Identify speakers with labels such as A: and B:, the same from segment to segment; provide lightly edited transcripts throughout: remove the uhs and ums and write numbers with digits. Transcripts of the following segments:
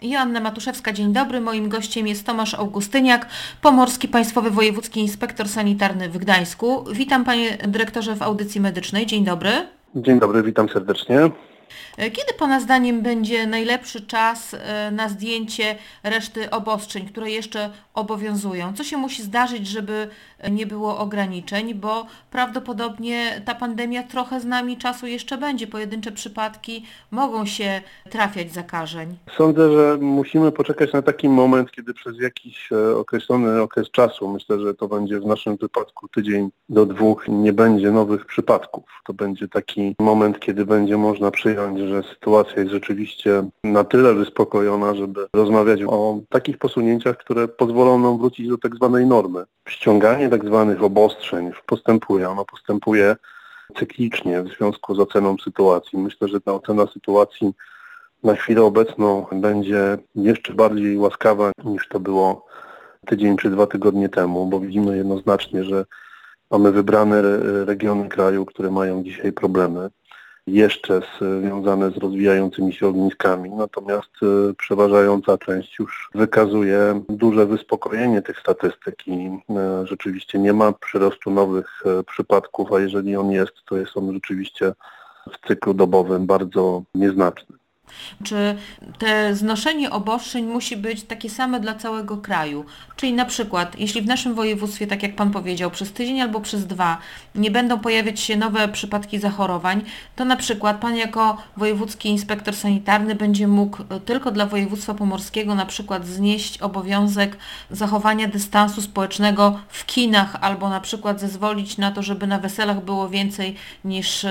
A: Joanna Matuszewska, dzień dobry. Moim gościem jest Tomasz Augustyniak, Pomorski Państwowy Wojewódzki Inspektor Sanitarny w Gdańsku. Witam panie dyrektorze w audycji medycznej. Dzień dobry.
B: Dzień dobry, witam serdecznie.
A: Kiedy pana zdaniem będzie najlepszy czas na zdjęcie reszty obostrzeń, które jeszcze obowiązują? Co się musi zdarzyć, żeby nie było ograniczeń, bo prawdopodobnie ta pandemia trochę z nami czasu jeszcze będzie. Pojedyncze przypadki mogą się trafiać zakażeń.
B: Sądzę, że musimy poczekać na taki moment, kiedy przez jakiś określony okres czasu, myślę, że to będzie w naszym wypadku tydzień do 2, nie będzie nowych przypadków. To będzie taki moment, kiedy będzie można przyjąć, że sytuacja jest rzeczywiście na tyle wyspokojona, żeby rozmawiać o takich posunięciach, które pozwolą nam wrócić do tak zwanej normy. Ściąganie tak zwanych obostrzeń postępuje. Ono postępuje cyklicznie w związku z oceną sytuacji. Myślę, że ta ocena sytuacji na chwilę obecną będzie jeszcze bardziej łaskawa niż to było tydzień czy 2 tygodnie temu, bo widzimy jednoznacznie, że mamy wybrane regiony kraju, które mają dzisiaj problemy jeszcze związane z rozwijającymi się ogniskami, natomiast przeważająca część już wykazuje duże wyspokojenie tych statystyk i rzeczywiście nie ma przyrostu nowych przypadków, a jeżeli on jest, to jest on rzeczywiście w cyklu dobowym bardzo nieznaczny.
A: Czy te znoszenie obostrzeń musi być takie same dla całego kraju? Czyli na przykład, jeśli w naszym województwie, tak jak pan powiedział, przez tydzień albo przez 2 nie będą pojawiać się nowe przypadki zachorowań, to na przykład pan jako wojewódzki inspektor sanitarny będzie mógł tylko dla województwa pomorskiego na przykład znieść obowiązek zachowania dystansu społecznego w kinach albo na przykład zezwolić na to, żeby na weselach było więcej niż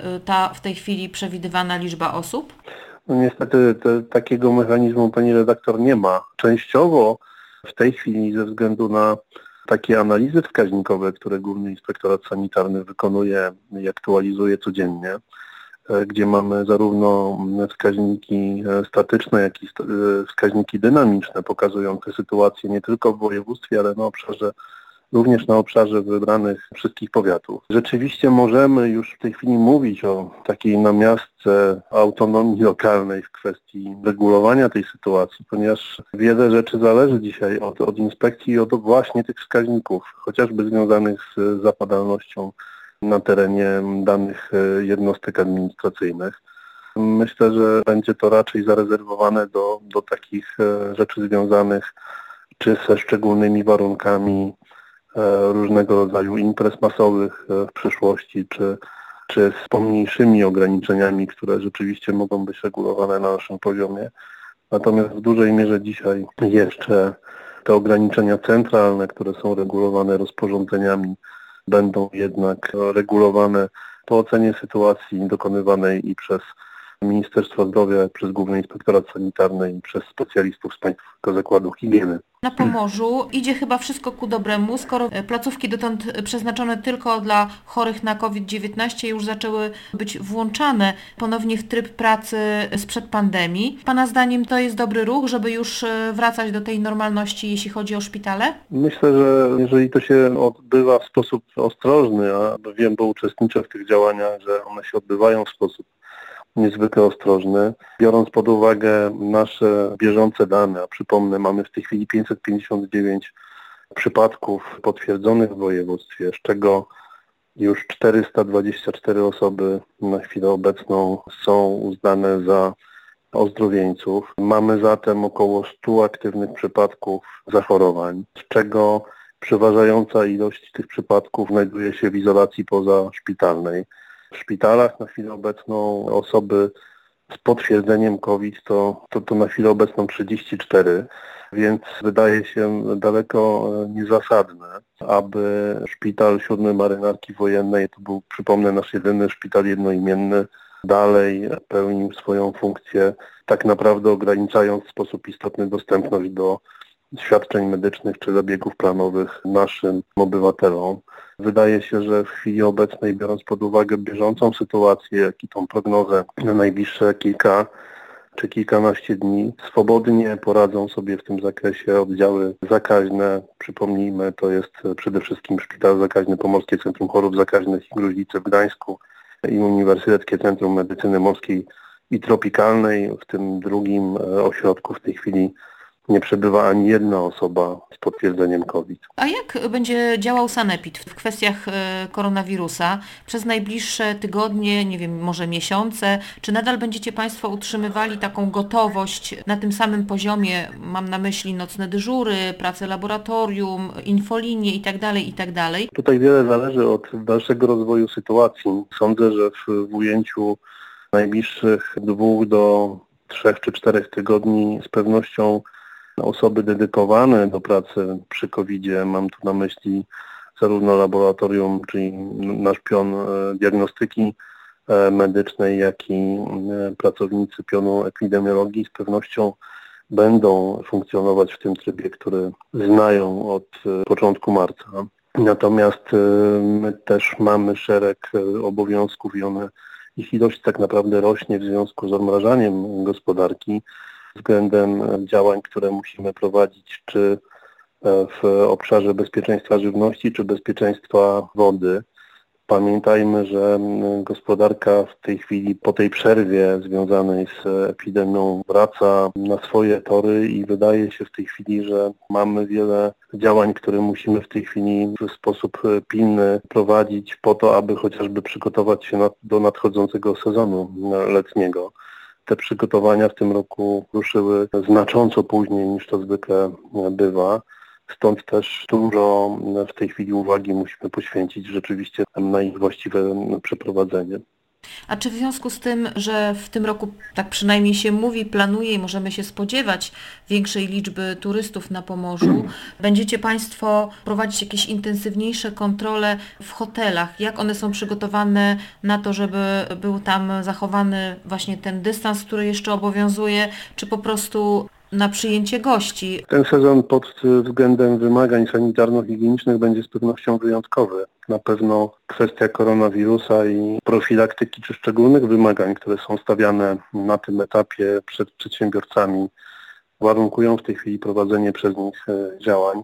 A: ta w tej chwili przewidywana liczba osób?
B: No niestety takiego mechanizmu pani redaktor nie ma. Częściowo w tej chwili ze względu na takie analizy wskaźnikowe, które Główny Inspektorat Sanitarny wykonuje i aktualizuje codziennie, gdzie mamy zarówno wskaźniki statyczne, jak i wskaźniki dynamiczne pokazujące sytuację nie tylko w województwie, ale również na obszarze wybranych wszystkich powiatów. Rzeczywiście możemy już w tej chwili mówić o takiej namiastce autonomii lokalnej w kwestii regulowania tej sytuacji, ponieważ wiele rzeczy zależy dzisiaj od inspekcji i od właśnie tych wskaźników, chociażby związanych z zapadalnością na terenie danych jednostek administracyjnych. Myślę, że będzie to raczej zarezerwowane do takich rzeczy związanych czy ze szczególnymi warunkami różnego rodzaju imprez masowych w przyszłości, czy z pomniejszymi ograniczeniami, które rzeczywiście mogą być regulowane na naszym poziomie. Natomiast w dużej mierze dzisiaj jeszcze te ograniczenia centralne, które są regulowane rozporządzeniami, będą jednak regulowane po ocenie sytuacji dokonywanej i przez Ministerstwo Zdrowia, jak przez Główny Inspektorat Sanitarny i przez specjalistów z Państwowego Zakładu Higieny.
A: Na Pomorzu idzie chyba wszystko ku dobremu, skoro placówki dotąd przeznaczone tylko dla chorych na COVID-19 już zaczęły być włączane ponownie w tryb pracy sprzed pandemii. Pana zdaniem to jest dobry ruch, żeby już wracać do tej normalności, jeśli chodzi o szpitale?
B: Myślę, że jeżeli to się odbywa w sposób ostrożny, a wiem, bo uczestniczę w tych działaniach, że one się odbywają w sposób niezwykle ostrożny. Biorąc pod uwagę nasze bieżące dane, a przypomnę, mamy w tej chwili 559 przypadków potwierdzonych w województwie, z czego już 424 osoby na chwilę obecną są uznane za ozdrowieńców. Mamy zatem około 100 aktywnych przypadków zachorowań, z czego przeważająca ilość tych przypadków znajduje się w izolacji pozaszpitalnej. W szpitalach na chwilę obecną osoby z potwierdzeniem COVID to na chwilę obecną 34, więc wydaje się daleko niezasadne, aby szpital 7 Marynarki Wojennej, to był, przypomnę, nasz jedyny szpital jednoimienny, dalej pełnił swoją funkcję, tak naprawdę ograniczając w sposób istotny dostępność do świadczeń medycznych czy zabiegów planowych naszym obywatelom. Wydaje się, że w chwili obecnej, biorąc pod uwagę bieżącą sytuację, jak i tą prognozę na najbliższe kilka czy kilkanaście dni, swobodnie poradzą sobie w tym zakresie oddziały zakaźne. Przypomnijmy, to jest przede wszystkim Szpital Zakaźny Pomorskie Centrum Chorób Zakaźnych i Gruźlicy w Gdańsku i Uniwersyteckie Centrum Medycyny Morskiej i tropikalnej. W tym drugim ośrodku w tej chwili nie przebywa ani jedna osoba z potwierdzeniem COVID.
A: A jak będzie działał sanepid w kwestiach koronawirusa przez najbliższe tygodnie, nie wiem, może miesiące? Czy nadal będziecie Państwo utrzymywali taką gotowość na tym samym poziomie? Mam na myśli nocne dyżury, pracę laboratorium, infolinie itd., itd.
B: Tutaj wiele zależy od dalszego rozwoju sytuacji. Sądzę, że w ujęciu najbliższych 2 do 3 czy 4 tygodni z pewnością osoby dedykowane do pracy przy COVID-zie, mam tu na myśli zarówno laboratorium, czyli nasz pion diagnostyki medycznej, jak i pracownicy pionu epidemiologii z pewnością będą funkcjonować w tym trybie, który znają od początku marca. Natomiast my też mamy szereg obowiązków i ich ilość tak naprawdę rośnie w związku z odmrażaniem gospodarki względem działań, które musimy prowadzić, czy w obszarze bezpieczeństwa żywności, czy bezpieczeństwa wody. Pamiętajmy, że gospodarka w tej chwili po tej przerwie związanej z epidemią wraca na swoje tory i wydaje się w tej chwili, że mamy wiele działań, które musimy w tej chwili w sposób pilny prowadzić po to, aby chociażby przygotować się do nadchodzącego sezonu letniego. Te przygotowania w tym roku ruszyły znacząco później niż to zwykle bywa. Stąd też dużo w tej chwili uwagi musimy poświęcić rzeczywiście na ich właściwe przeprowadzenie.
A: A czy w związku z tym, że w tym roku, tak przynajmniej się mówi, planuje i możemy się spodziewać większej liczby turystów na Pomorzu, będziecie Państwo prowadzić jakieś intensywniejsze kontrole w hotelach? Jak one są przygotowane na to, żeby był tam zachowany właśnie ten dystans, który jeszcze obowiązuje, czy po prostu na przyjęcie gości?
B: Ten sezon pod względem wymagań sanitarno-higienicznych będzie z pewnością wyjątkowy. Na pewno kwestia koronawirusa i profilaktyki czy szczególnych wymagań, które są stawiane na tym etapie przed przedsiębiorcami, warunkują w tej chwili prowadzenie przez nich działań.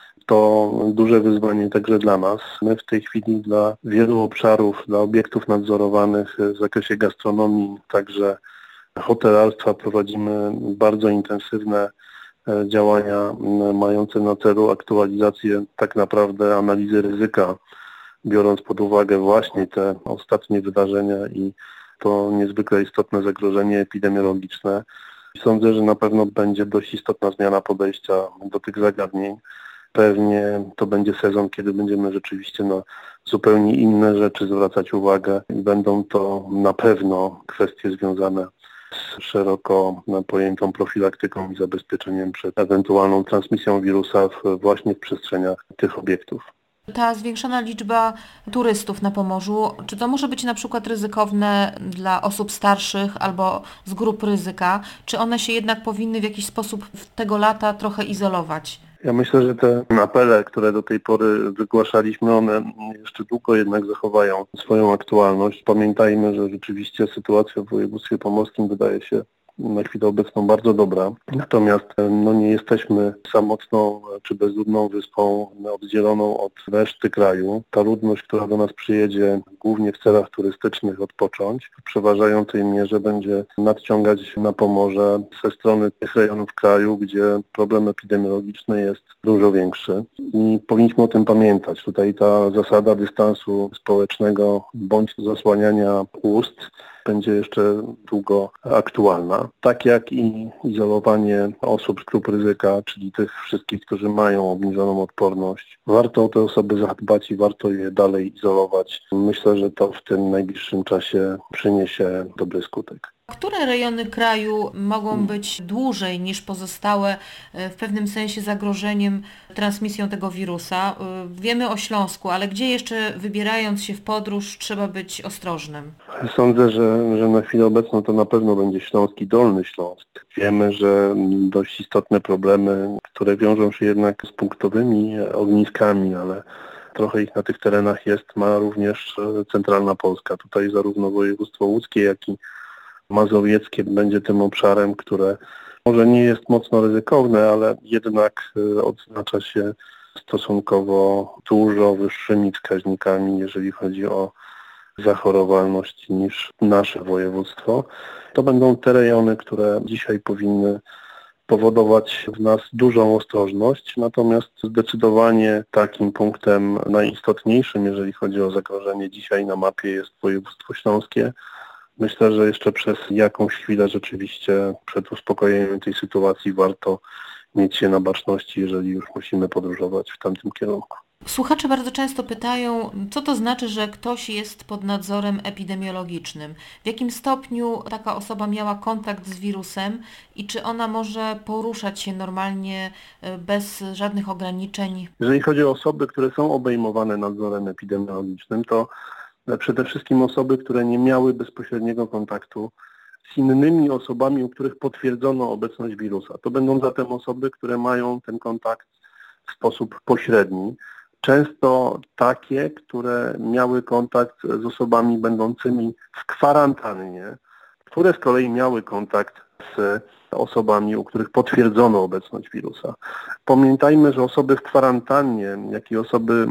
B: To duże wyzwanie także dla nas. My w tej chwili dla wielu obszarów, dla obiektów nadzorowanych w zakresie gastronomii, także hotelarstwa prowadzimy bardzo intensywne działania mające na celu aktualizację tak naprawdę analizy ryzyka, biorąc pod uwagę właśnie te ostatnie wydarzenia i to niezwykle istotne zagrożenie epidemiologiczne. Sądzę, że na pewno będzie dość istotna zmiana podejścia do tych zagadnień. Pewnie to będzie sezon, kiedy będziemy rzeczywiście na zupełnie inne rzeczy zwracać uwagę i będą to na pewno kwestie związane z szeroko pojętą profilaktyką i zabezpieczeniem przed ewentualną transmisją wirusa właśnie w przestrzeniach tych obiektów.
A: Ta zwiększona liczba turystów na Pomorzu, czy to może być na przykład ryzykowne dla osób starszych albo z grup ryzyka, czy one się jednak powinny w jakiś sposób tego lata trochę izolować?
B: Ja myślę, że te apele, które do tej pory wygłaszaliśmy, one jeszcze długo jednak zachowają swoją aktualność. Pamiętajmy, że rzeczywiście sytuacja w województwie pomorskim wydaje się na chwilę obecną bardzo dobra. Natomiast nie jesteśmy samotną czy bezludną wyspą oddzieloną od reszty kraju. Ta ludność, która do nas przyjedzie głównie w celach turystycznych odpocząć, w przeważającej mierze będzie nadciągać na Pomorze ze strony tych rejonów kraju, gdzie problem epidemiologiczny jest dużo większy. I powinniśmy o tym pamiętać. Tutaj ta zasada dystansu społecznego bądź zasłaniania ust będzie jeszcze długo aktualna. Tak jak i izolowanie osób z grup ryzyka, czyli tych wszystkich, którzy mają obniżoną odporność. Warto o te osoby zadbać i warto je dalej izolować. Myślę, że to w tym najbliższym czasie przyniesie dobry skutek.
A: Które rejony kraju mogą być dłużej niż pozostałe w pewnym sensie zagrożeniem transmisją tego wirusa? Wiemy o Śląsku, ale gdzie jeszcze wybierając się w podróż trzeba być ostrożnym?
B: Sądzę, że na chwilę obecną to na pewno będzie Śląsk i Dolny Śląsk. Wiemy, że dość istotne problemy, które wiążą się jednak z punktowymi ogniskami, ale trochę ich na tych terenach jest, ma również centralna Polska. Tutaj zarówno województwo łódzkie, jak i mazowieckie będzie tym obszarem, które może nie jest mocno ryzykowne, ale jednak odznacza się stosunkowo dużo wyższymi wskaźnikami, jeżeli chodzi o zachorowalność niż nasze województwo. To będą te rejony, które dzisiaj powinny powodować w nas dużą ostrożność, natomiast zdecydowanie takim punktem najistotniejszym, jeżeli chodzi o zagrożenie dzisiaj na mapie, jest województwo śląskie. Myślę, że jeszcze przez jakąś chwilę rzeczywiście przed uspokojeniem tej sytuacji warto mieć się na baczności, jeżeli już musimy podróżować w tamtym kierunku.
A: Słuchacze bardzo często pytają, co to znaczy, że ktoś jest pod nadzorem epidemiologicznym? W jakim stopniu taka osoba miała kontakt z wirusem i czy ona może poruszać się normalnie bez żadnych ograniczeń?
B: Jeżeli chodzi o osoby, które są obejmowane nadzorem epidemiologicznym, to przede wszystkim osoby, które nie miały bezpośredniego kontaktu z innymi osobami, u których potwierdzono obecność wirusa. To będą zatem osoby, które mają ten kontakt w sposób pośredni. Często takie, które miały kontakt z osobami będącymi w kwarantannie, które z kolei miały kontakt z osobami, u których potwierdzono obecność wirusa. Pamiętajmy, że osoby w kwarantannie, jak i osoby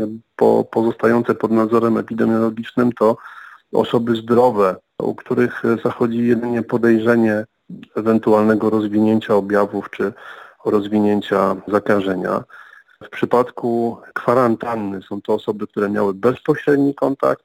B: pozostające pod nadzorem epidemiologicznym to osoby zdrowe, u których zachodzi jedynie podejrzenie ewentualnego rozwinięcia objawów czy rozwinięcia zakażenia. W przypadku kwarantanny są to osoby, które miały bezpośredni kontakt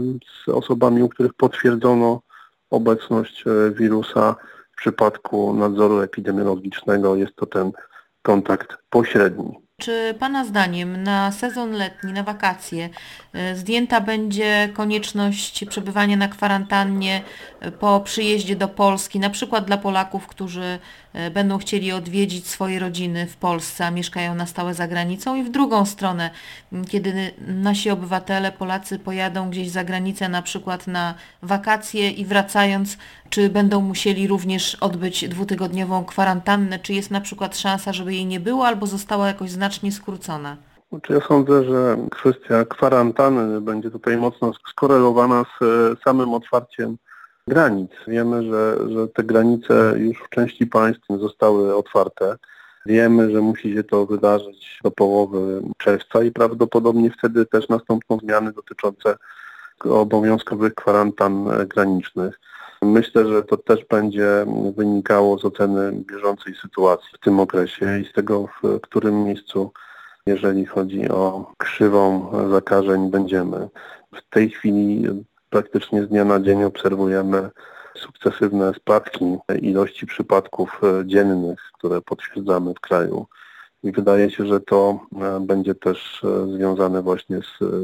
B: z osobami, u których potwierdzono obecność wirusa. W przypadku nadzoru epidemiologicznego jest to ten kontakt pośredni.
A: Czy Pana zdaniem na sezon letni, na wakacje zdjęta będzie konieczność przebywania na kwarantannie po przyjeździe do Polski, na przykład dla Polaków, którzy będą chcieli odwiedzić swoje rodziny w Polsce, a mieszkają na stałe za granicą, i w drugą stronę, kiedy nasi obywatele, Polacy pojadą gdzieś za granicę, na przykład na wakacje i wracając, czy będą musieli również odbyć 2-tygodniową kwarantannę, czy jest na przykład szansa, żeby jej nie było, albo została jakoś znacznie skrócona?
B: Ja sądzę, że kwestia kwarantanny będzie tutaj mocno skorelowana z samym otwarciem granic. Wiemy, że te granice już w części państw zostały otwarte. Wiemy, że musi się to wydarzyć do połowy czerwca i prawdopodobnie wtedy też nastąpią zmiany dotyczące obowiązkowych kwarantan granicznych. Myślę, że to też będzie wynikało z oceny bieżącej sytuacji w tym okresie i z tego, w którym miejscu, jeżeli chodzi o krzywą zakażeń, będziemy. W tej chwili praktycznie z dnia na dzień obserwujemy sukcesywne spadki ilości przypadków dziennych, które potwierdzamy w kraju. I wydaje się, że to będzie też związane właśnie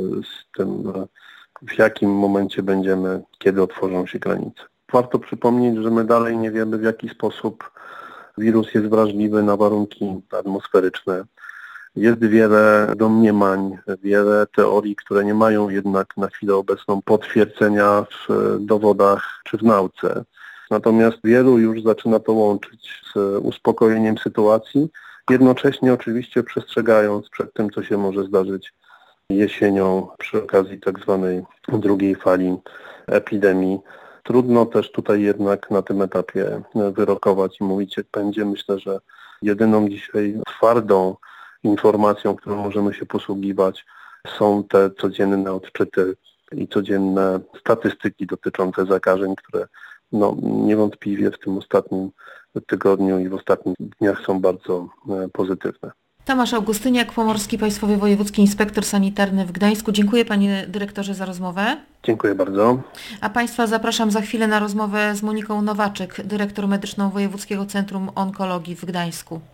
B: z tym, w jakim momencie będziemy, kiedy otworzą się granice. Warto przypomnieć, że my dalej nie wiemy, w jaki sposób wirus jest wrażliwy na warunki atmosferyczne. Jest wiele domniemań, wiele teorii, które nie mają jednak na chwilę obecną potwierdzenia w dowodach czy w nauce. Natomiast wielu już zaczyna to łączyć z uspokojeniem sytuacji, jednocześnie oczywiście przestrzegając przed tym, co się może zdarzyć jesienią przy okazji tak zwanej drugiej fali epidemii. Trudno też tutaj jednak na tym etapie wyrokować i mówić, jak będzie. Myślę, że jedyną dzisiaj twardą informacją, którą możemy się posługiwać, są te codzienne odczyty i codzienne statystyki dotyczące zakażeń, które niewątpliwie w tym ostatnim tygodniu i w ostatnich dniach są bardzo pozytywne.
A: Tomasz Augustyniak, Pomorski Państwowy Wojewódzki Inspektor Sanitarny w Gdańsku. Dziękuję Panie Dyrektorze za rozmowę.
B: Dziękuję bardzo.
A: A Państwa zapraszam za chwilę na rozmowę z Moniką Nowaczek, Dyrektor Medyczną Wojewódzkiego Centrum Onkologii w Gdańsku.